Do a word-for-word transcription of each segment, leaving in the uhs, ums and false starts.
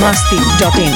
masti dot in.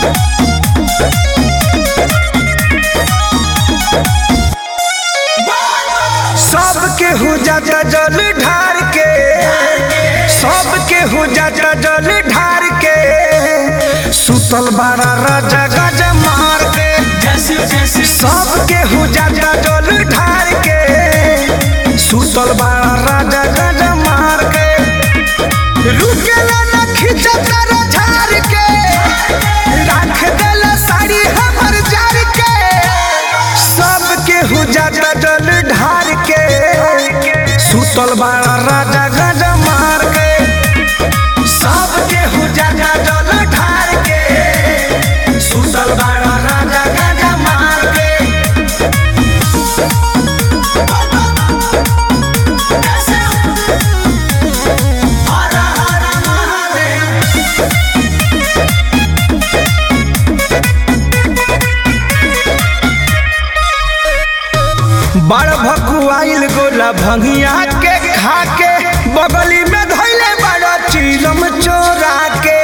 सबके हो जाता जल ढार के, सबके हो जाता जल ढार के, सुतल बारा राजा गज मार के। सबके हो जाता जल ढार के, सुतल बारा राजा गज मार के। रुकेला न खिंचता रे झार के, राख देला साड़ी हमर जार के। सबके हो जाता जल ढार के, सुतल बारा राजा गज मार के। सबके हो जाता जल ढार के, सुतल बारा राजा गज मार के। हर हर महादेव। बड़ भकुआइल गोला भंगिया के खा के, बगली में धैले बड़ा चीलम चोरा के।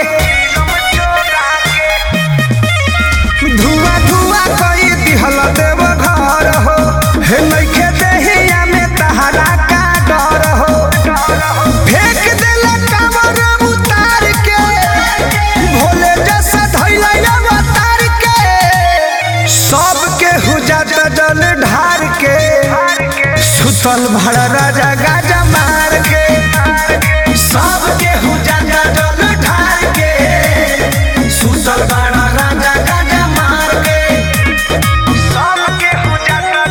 धुआं धुआं कई दिहल देव घर हो, हे नइखे देहिया में तहरा का डर हो। फेंक देला कांवर उतार के, भोले जैसा धैले अवतार के। सबके हो जाता जल ढार के, सुतल भरा राजा गाजा मार के। सबके हो जाता जल ढार के, सुतल भरा राजा गाजा मार के। सबके हो जाता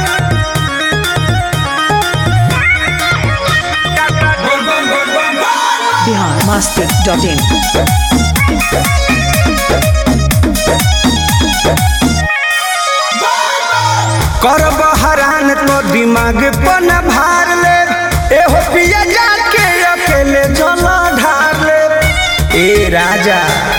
बोल बोल बोल बोल बोल। Bihar masti dot in. कर बहरान तो दिमाग पन भार ले, एहो पिया जाके अकेले जल ढार ले। ए राजा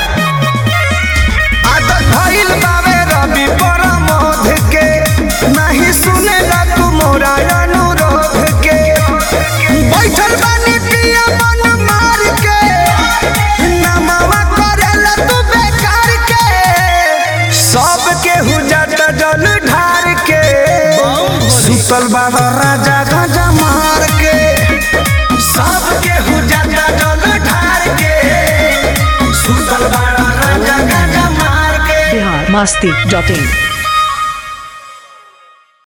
आदत भइल बावे रवि परमोध के, नहीं सुनेला तू मोरा अनुरोध के। बैठल बानी पिया मन मार के, नमवा करेला तू बेकार के। सबके हो जाता जल ढार के, सुतल बाबा राजा गाजा मार के। सबके हो जाता जल ढार के, सुतल बाबा राजा गाजा मार के। Bihar masti dot in.